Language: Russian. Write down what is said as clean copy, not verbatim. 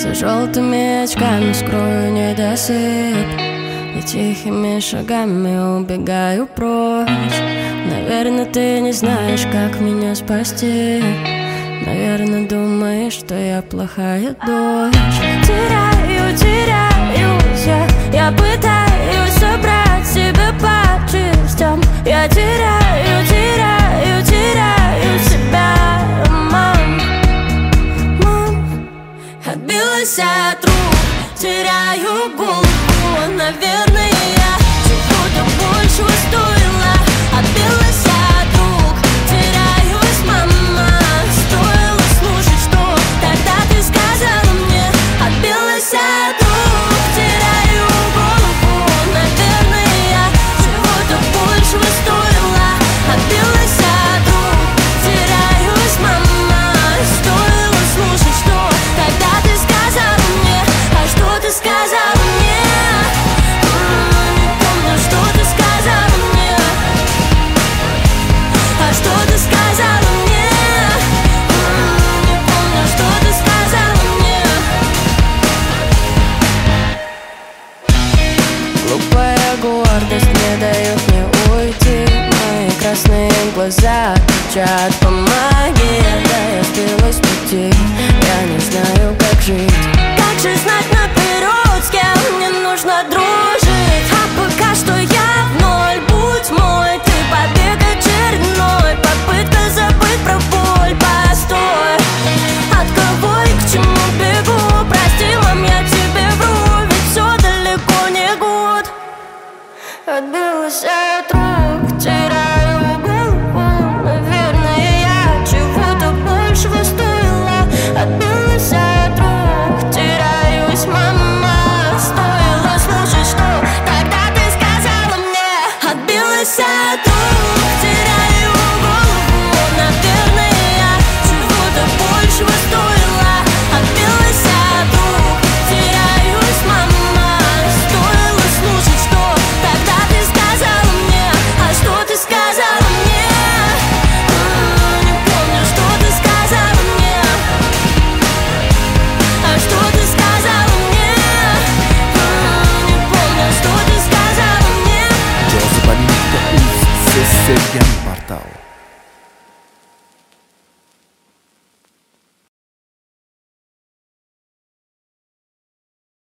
За желтыми очками скрою недосып и тихими шагами убегаю прочь. Наверное, ты не знаешь, как меня спасти. Наверное, думаешь, что я плохая дочь. Теряюсь я пытаюсь собрать себя по частям. Я теряю себя, мам. Отбилась от рук, теряю голову. Наверное, я чего-то большего стоила. Отбилась от рук, теряюсь, мама. Стоило слушать, что тогда ты сказала мне. Отбилась от рук, теряю голову. Наверное, я чего-то большего стоила. Отбилась от рук, теряюсь, мама. Стоило слушать, что тогда ты сказала мне. А что ты сказала мне? Не помню, что ты сказала мне. А что ты сказала мне? Не помню, что ты сказала мне. Глупая гордость не дает мне уйти. Мои красные глаза кричат: помоги.